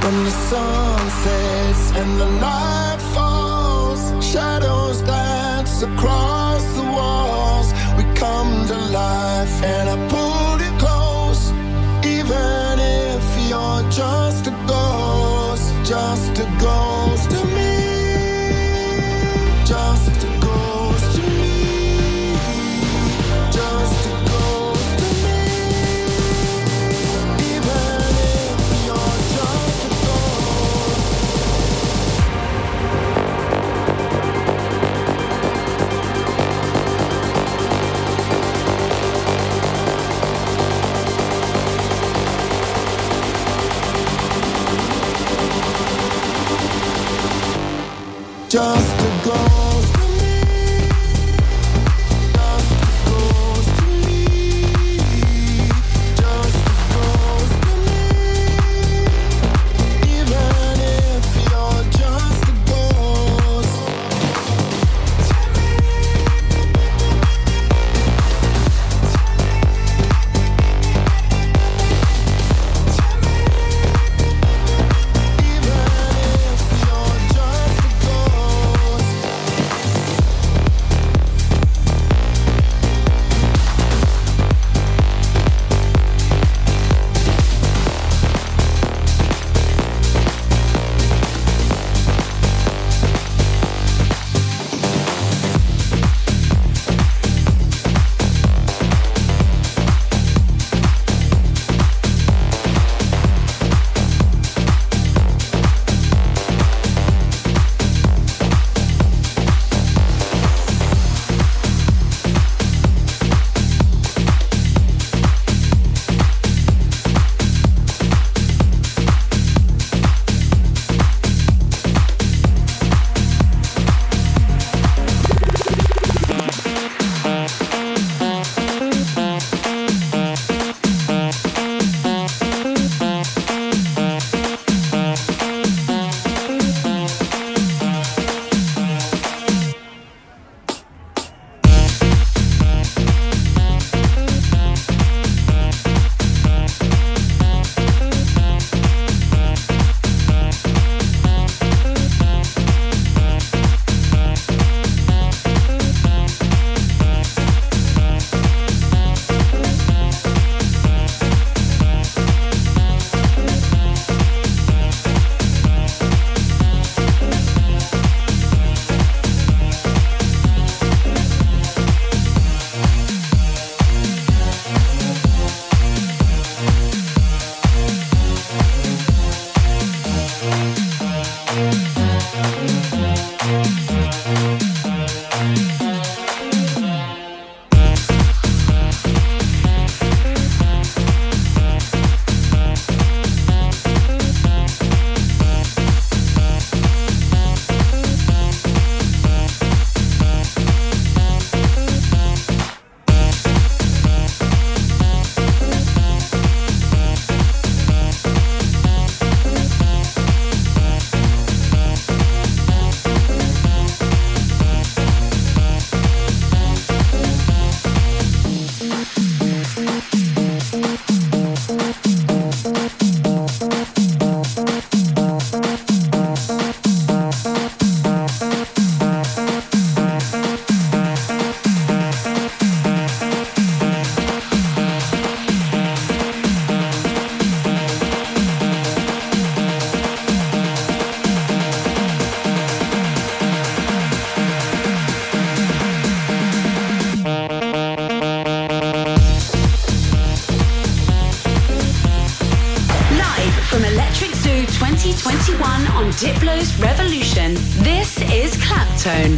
When the sun sets and the night falls, shadows dance across the walls. We come to life and I pull you close, even if you're just a ghost, just a ghost to me, just a ghost to me, just a ghost to me, even if you're just a ghost. Just a ghost to me, just a ghost to me, just a ghost to me, even if you're just a ghost. Even if you're just a ghost. From Electric Zoo 2021 on Diplo's Revolution, this is Claptone.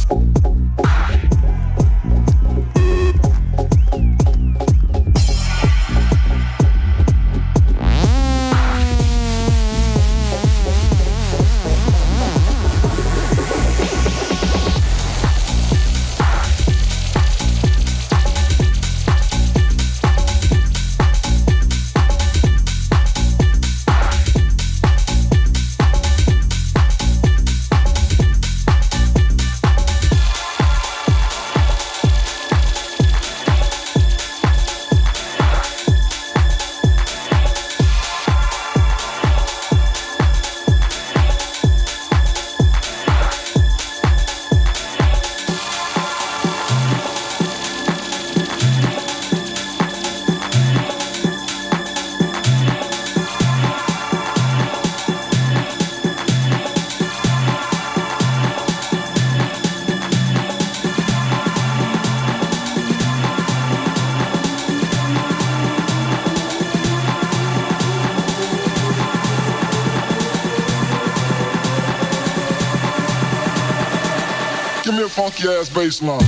Give me a funky ass bass line.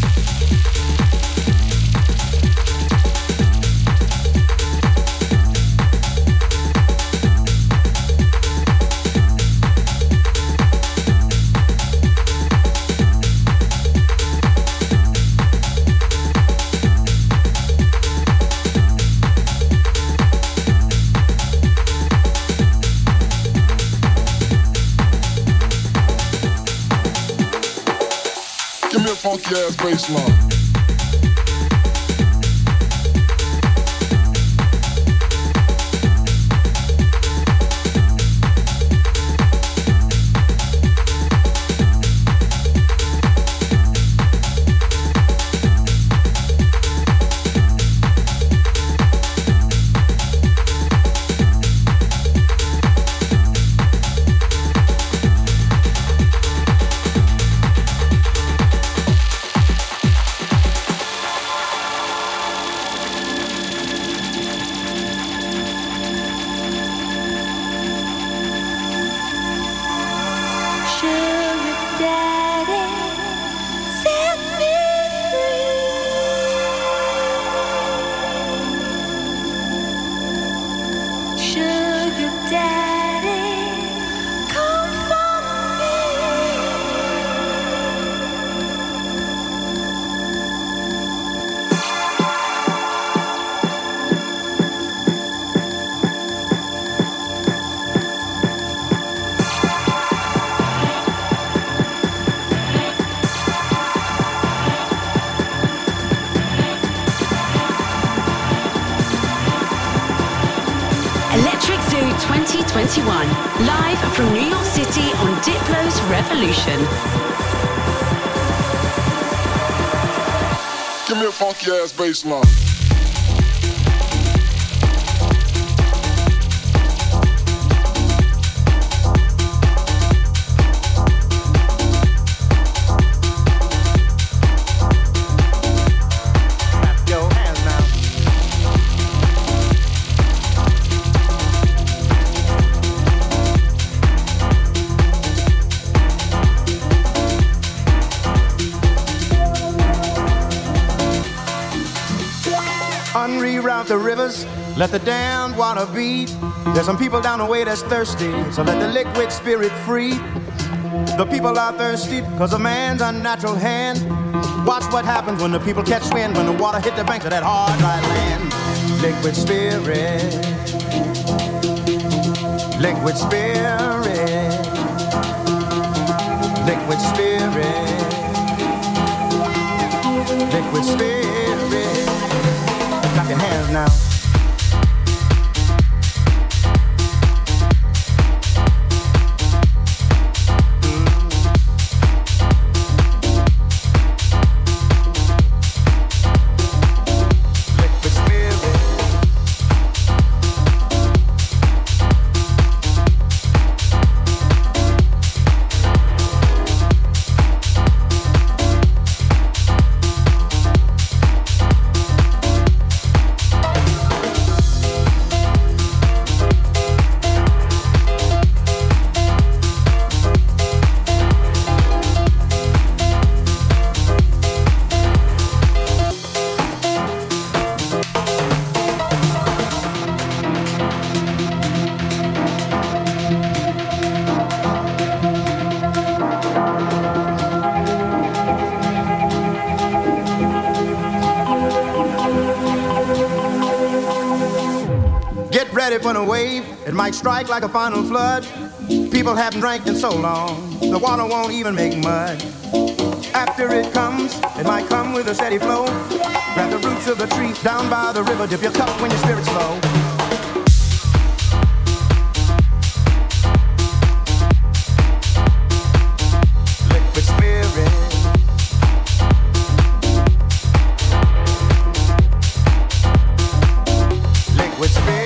Funky ass bass line. Electric Zoo 2021, live from New York City on Diplo's Revolution. Give me a funky ass bass line. Unreroute the rivers, let the damned water beat. There's some people down the way that's thirsty, so let the liquid spirit free. The people are thirsty because of man's unnatural hand. Watch what happens when the people catch wind, when the water hit the banks of that hard, dry land. Liquid spirit, liquid spirit, liquid spirit, liquid spirit. Clap your hands now. ready for the wave. It might strike like a final flood. People haven't drank in so long, the water won't even make mud. After it comes, it might come with a steady flow. Grab the roots of the tree down by the river. Dip your cup when your spirit's low. Liquid spirit. Liquid spirit.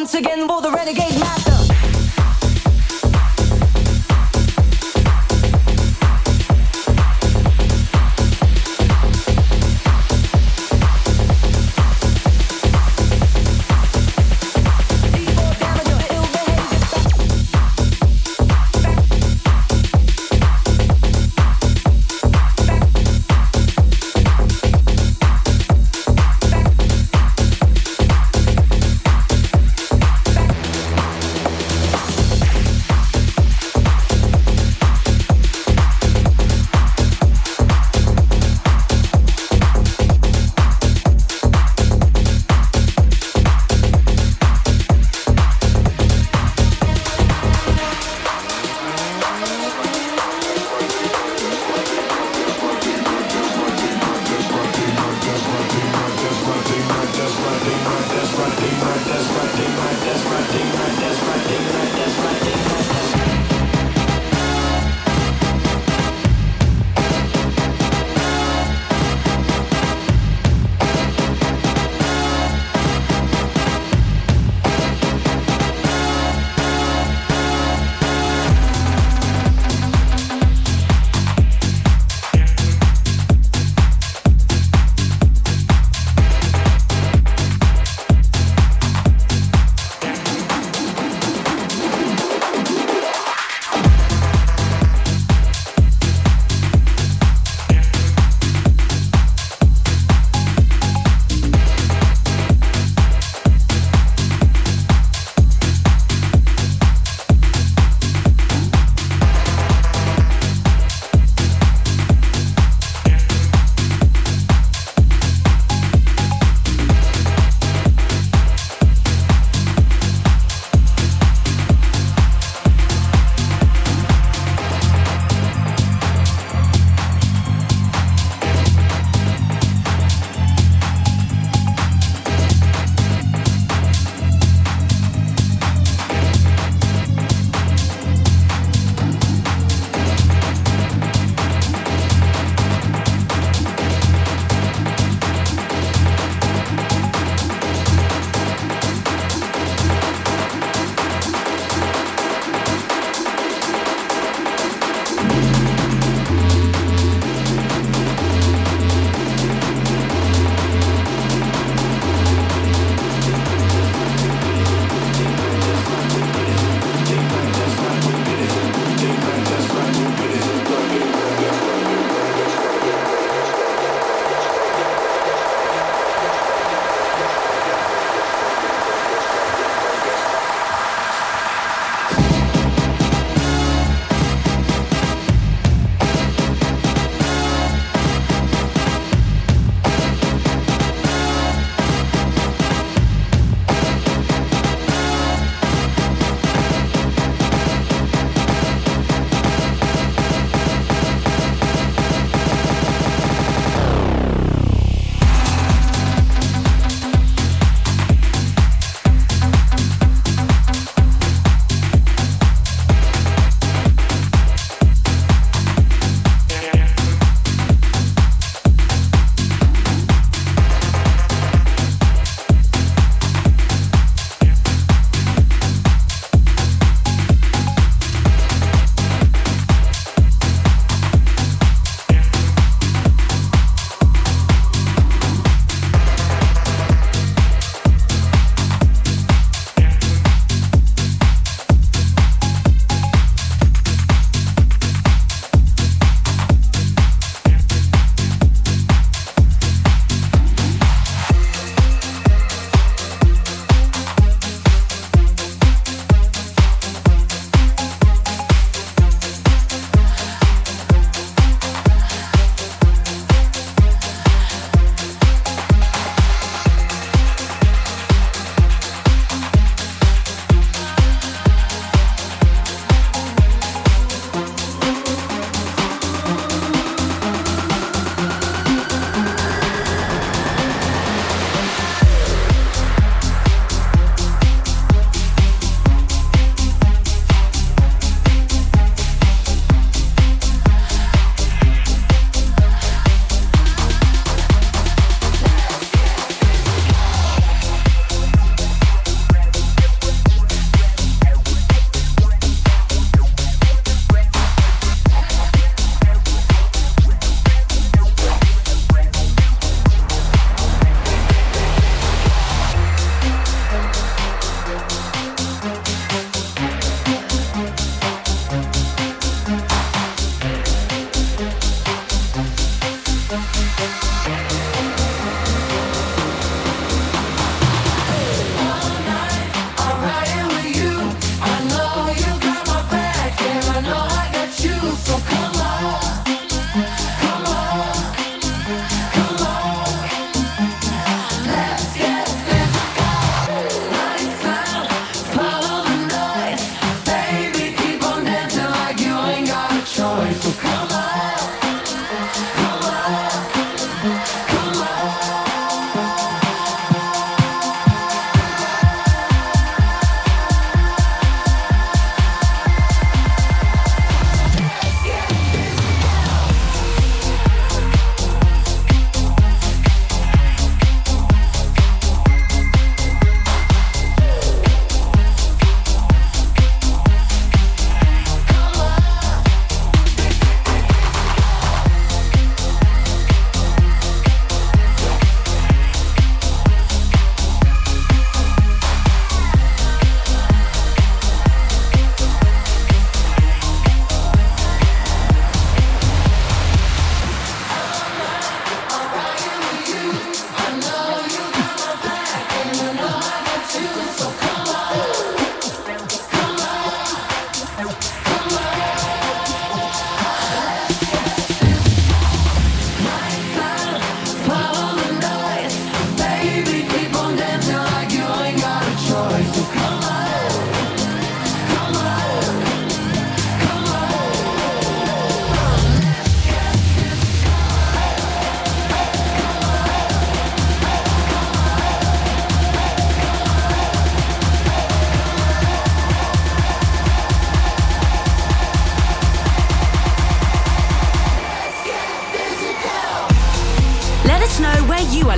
once again for the Renegade Master.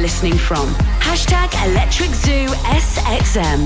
listening from. Hashtag Electric Zoo SXM.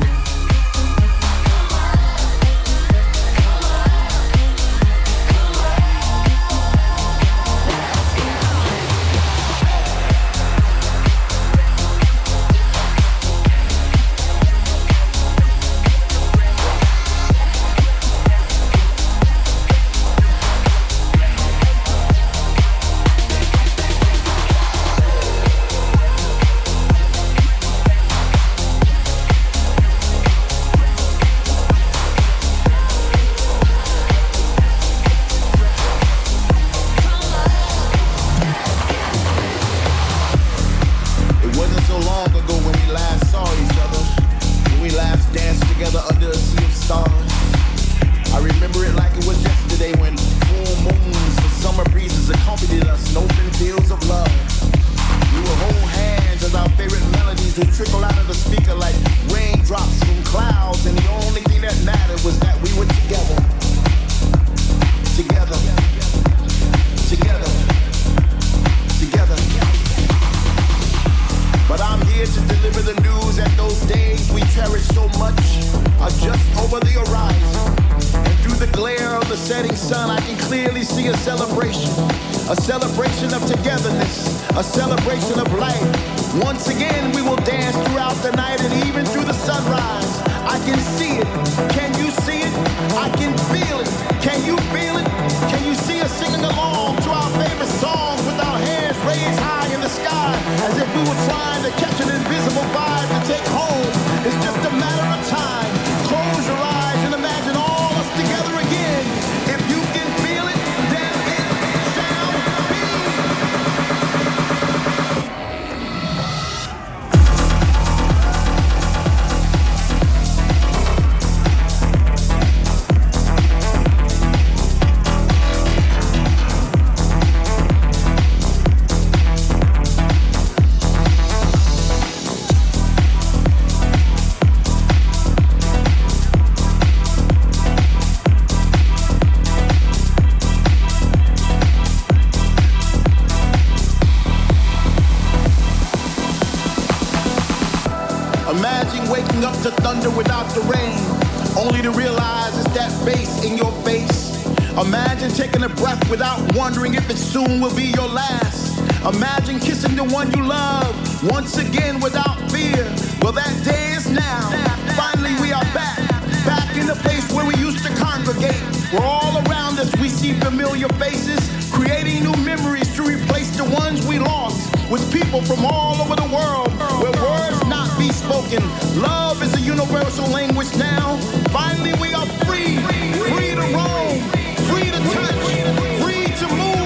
Soon will be your last. Imagine kissing the one you love once again without fear. Well, that day is now. Finally, we are back in the place where we used to congregate. Where all around us we see familiar faces, creating new memories to replace the ones we lost with people from all over the world, where words not be spoken. Love is a universal language now. Finally, we are free, free to roam, free to touch, free to move.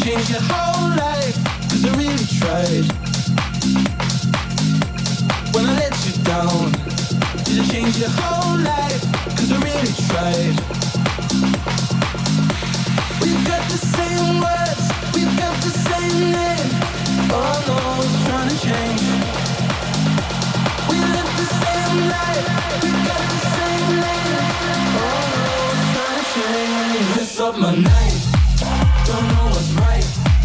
change your whole life, 'cause I really tried. When I let you down, did I change your whole life, 'cause I really tried. We've got the same words, we've got the same name. Oh no, it's trying to change. We live the same life, we've got the same name. Oh no, it's trying to change. Mess up my night, don't know what's right.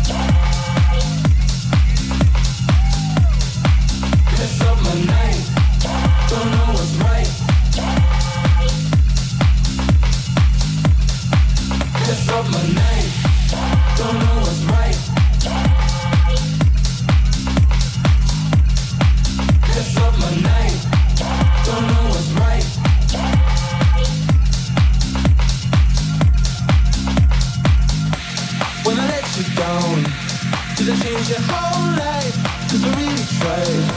Mess up my night, don't know what's right. Mess up my night, don't know what's right. Mess up my night, don't know what's right. When I let you down, did I change your whole life? 'Cause I really tried.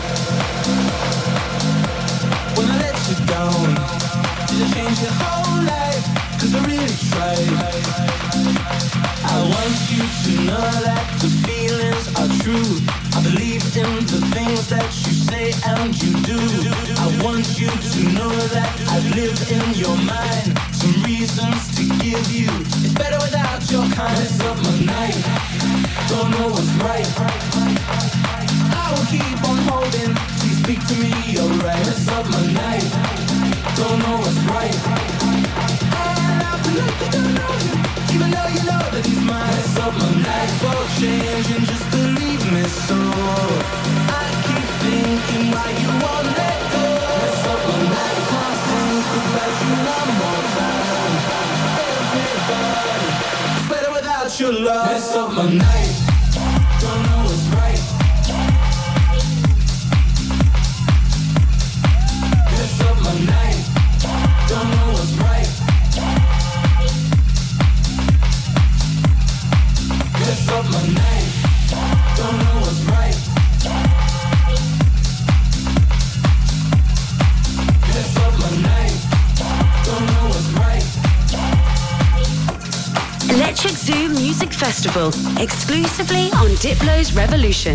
When I let you down, did I change your whole life? 'Cause I really tried. I want you to know that the feelings are true. I believe in the things that you say and you do. I want you to know that I live in your mind. Some reasons to give you. It's better without your kind. Mess up my night, don't know what's right. I will keep on holding. Please speak to me, alright. Mess up my night, don't know what's right. And I feel like I don't know you, even though you know that he's mine. Mess up my night for change and just believe me so. I keep thinking why you won't let go. Mess up my night, can't think about you one more time. Everybody, it's better without your love. Mess up my night, don't know what's right. Mess up my night, don't know what's right. Mess up my night, don't know what's right. Mess up my night, don't know what's right. Electric Zoo Music Festival, exclusively on Diplo's Revolution.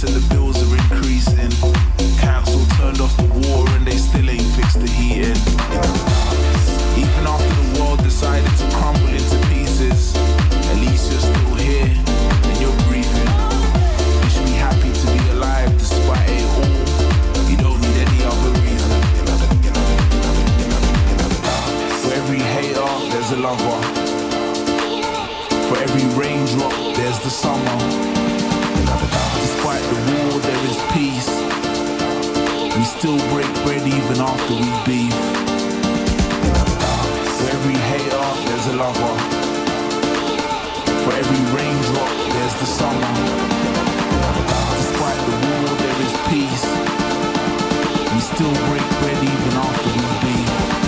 said the bills are increasing. Council turned off the water and they still ain't fixed the heating. Even after the world decided to crumble into pieces, at least you're still here and you're breathing. You should be happy to be alive despite it all. You don't need any other reason. For every hater, there's a lover. For every raindrop, there's the summer. Despite the war, there is peace. We still break bread even after we beef. For every hater, there's a lover. For every raindrop, there's the summer. Despite the war, there is peace. We still break bread even after we beef.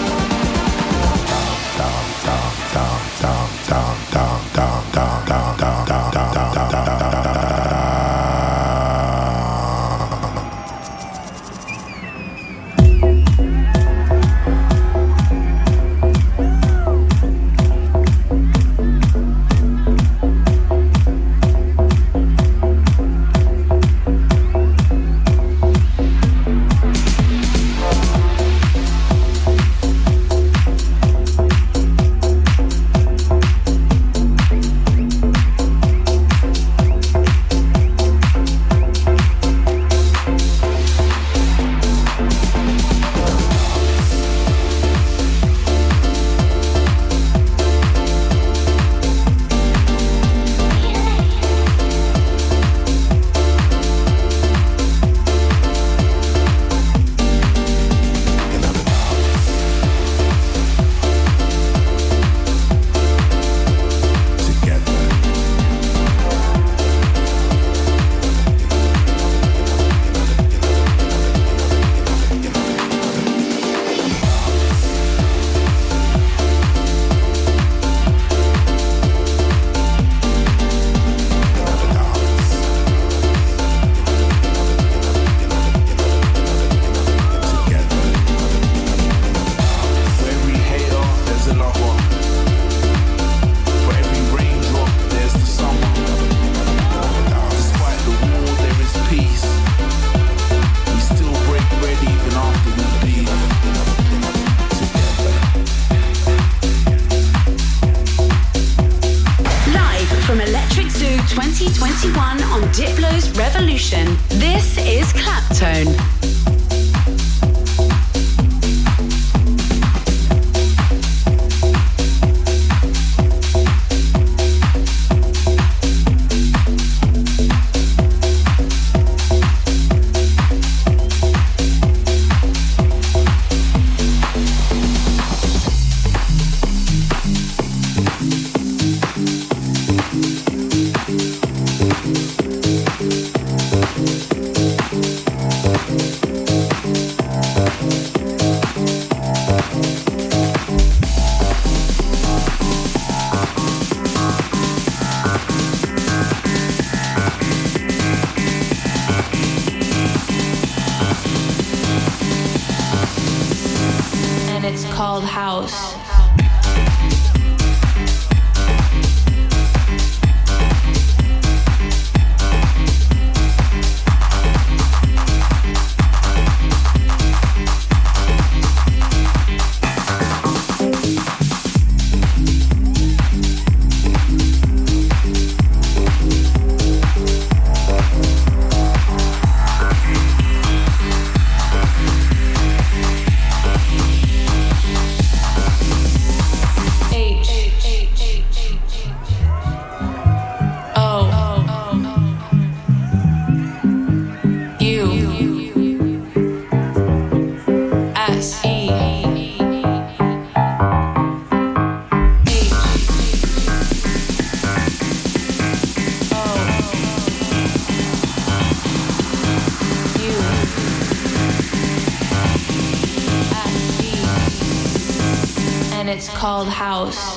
Called House.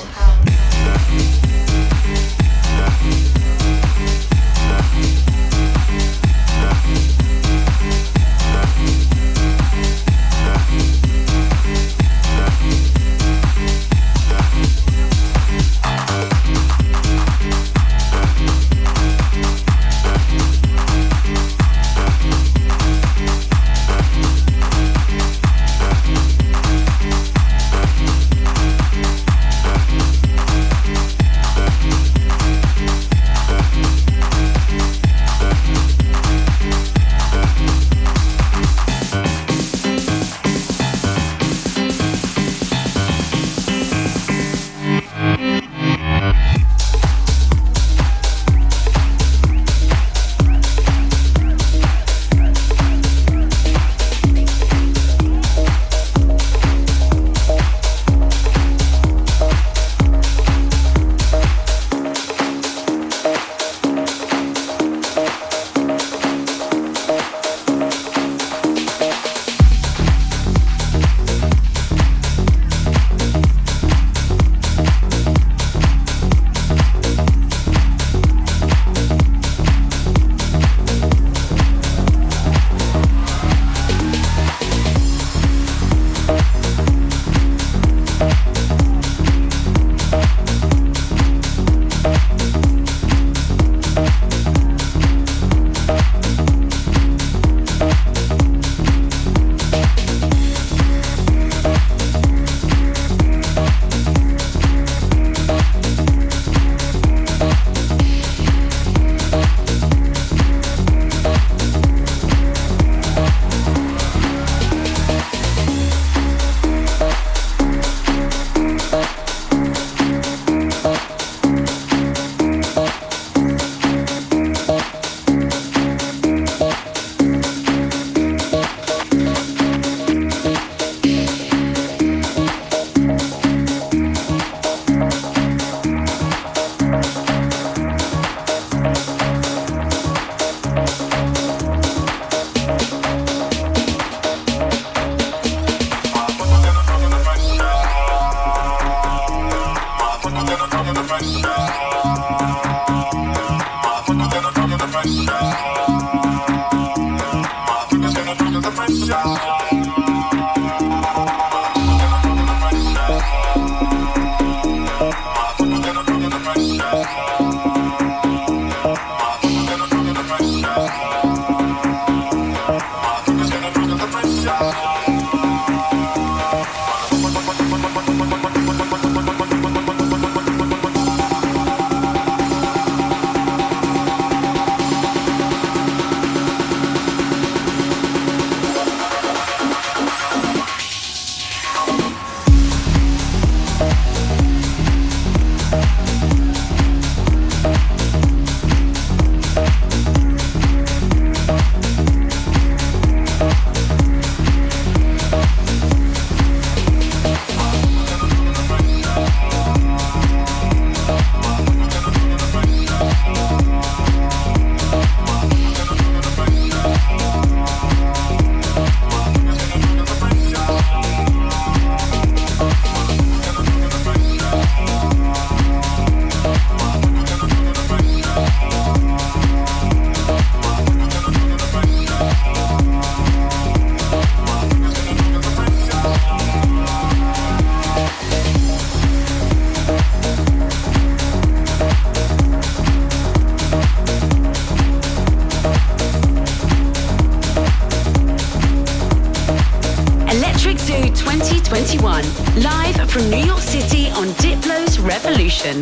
Live from New York City on Diplo's Revolution.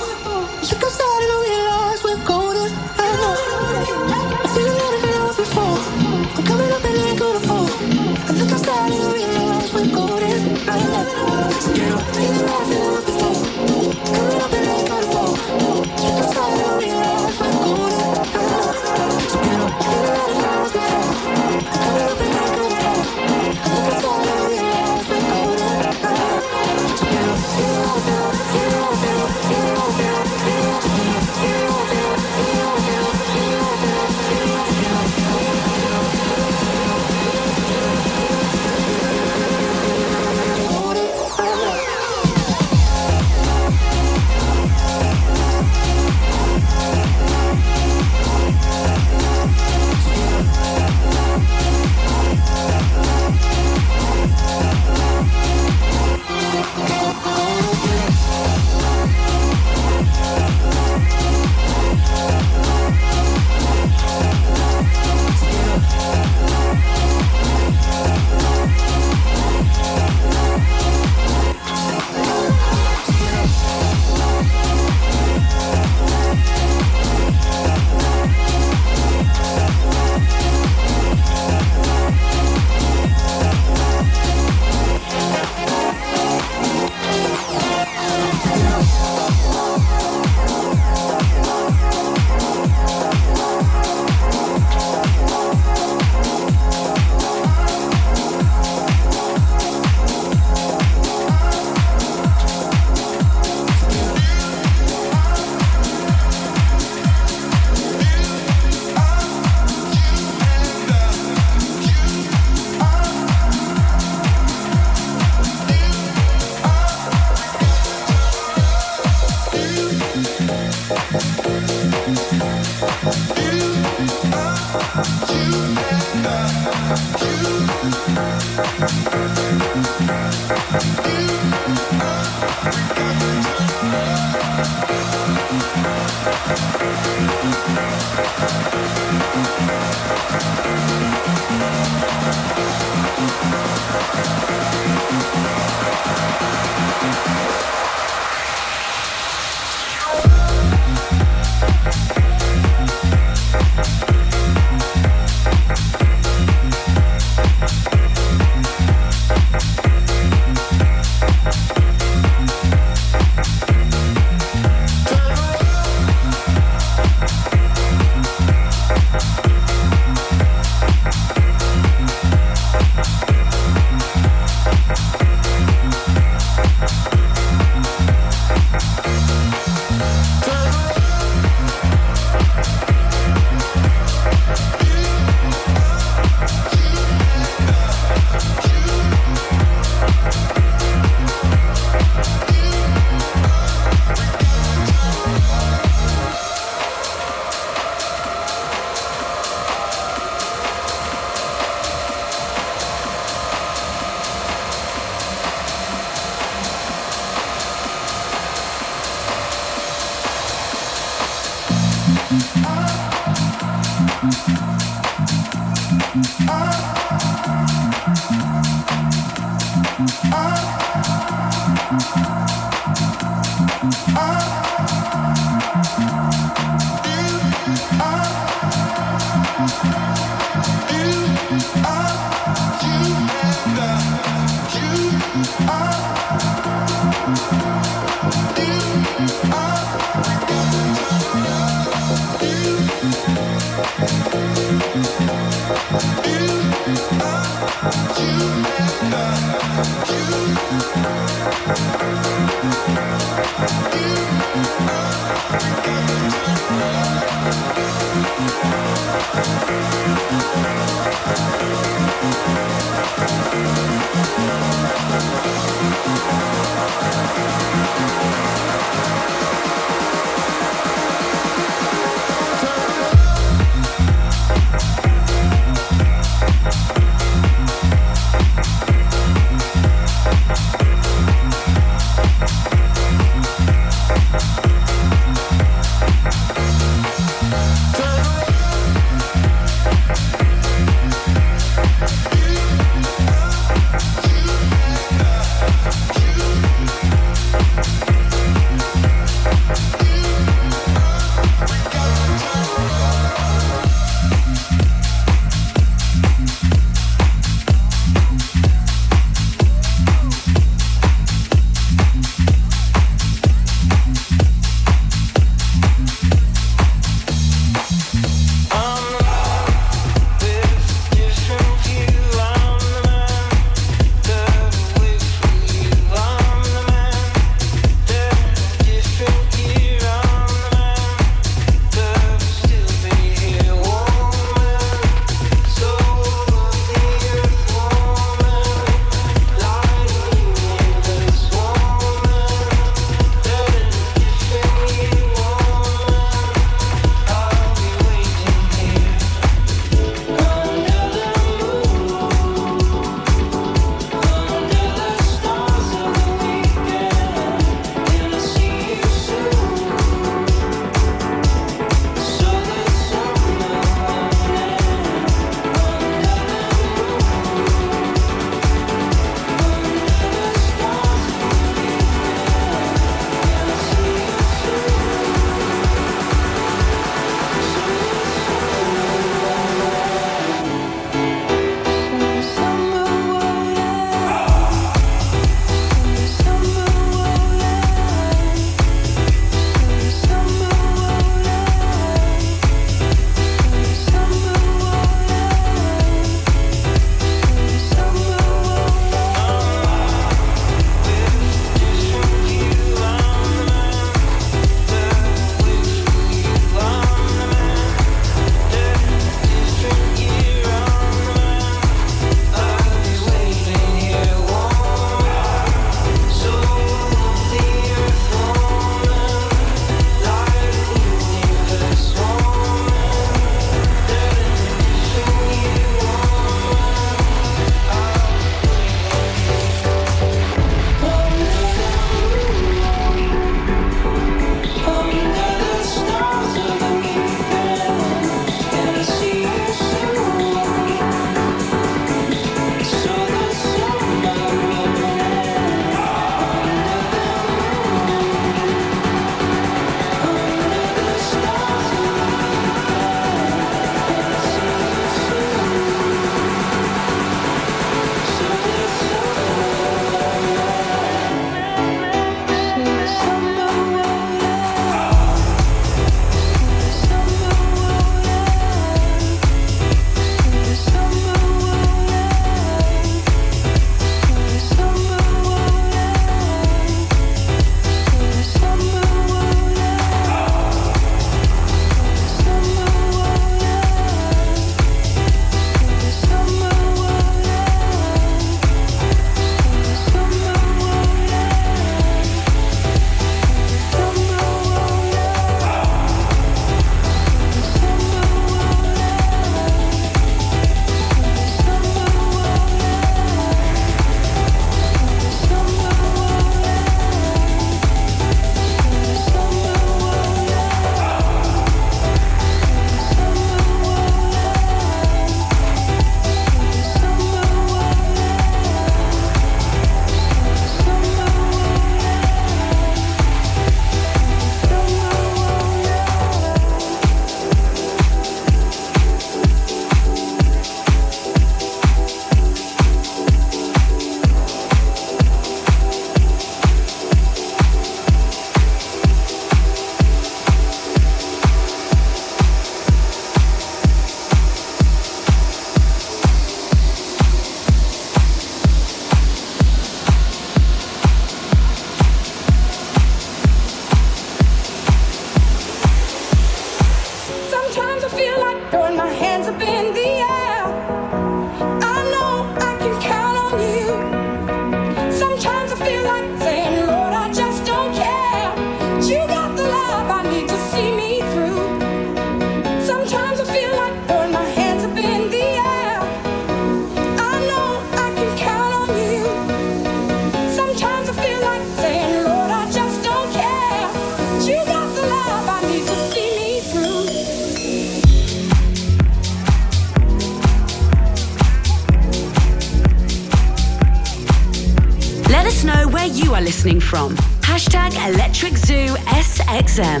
are listening from. Hashtag Electric Zoo SXM.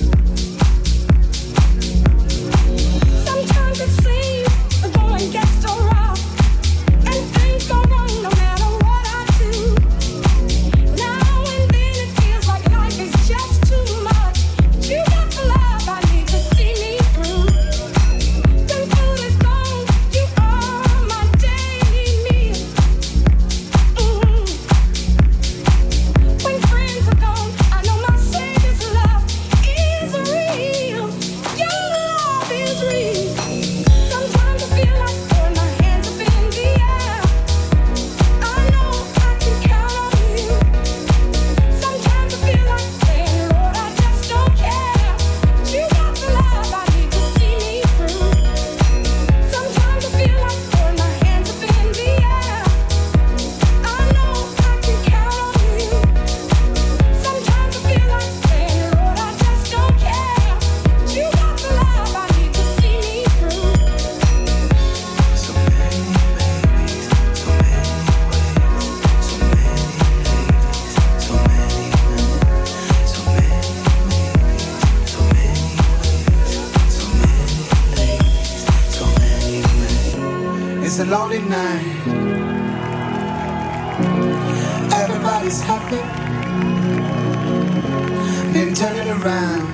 Sometimes it seems the going gets so rough, and things go wrong no matter what I do. Now and then it feels like life is just too much. You got the love I need to see me through. When food is gone, you are my daily meal. When friends are gone, I know my Savior's love is real. Your love is real. Sometimes I feel like throwing my hands up in the air. I know I can count on you. Sometimes I feel like saying, Lord, I just don't care. You got the love I need to see me through. Sometimes I feel like throwing my hands up in the air. I know I can count on you. Sometimes I feel like saying, Lord, I just don't care. You got the love I need to see me through. So many babies, so many ways, so many ladies, so many men, so many babies, so many ways, so many ladies, so many men. It's a lonely night. Everybody's happy. Then turning around,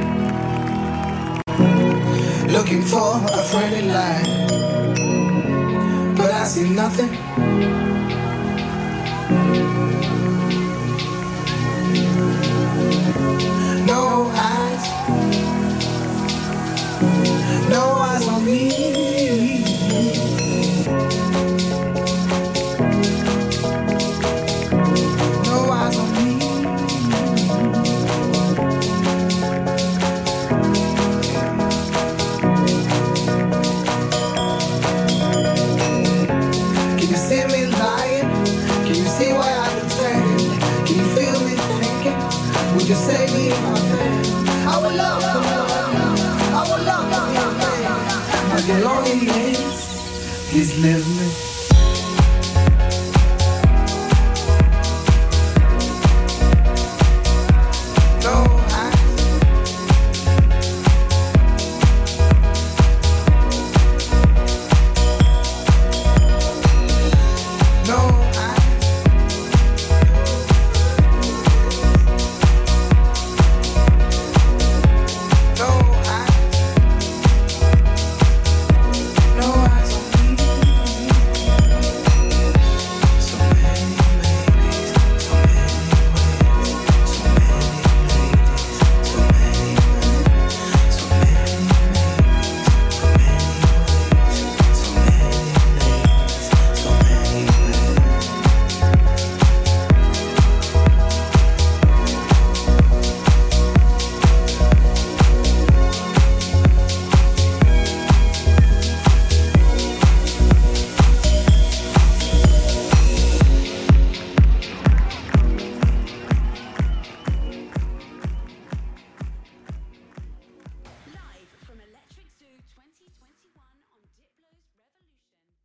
looking for a friendly light, but I see nothing. No eyes, no eyes on me. No eyes on me. Can you see me lying? Can you see why I betrayed? Can you feel me thinking? Would you save me if I failed? I would love to I would love to be a man. But your loneliness, please live me.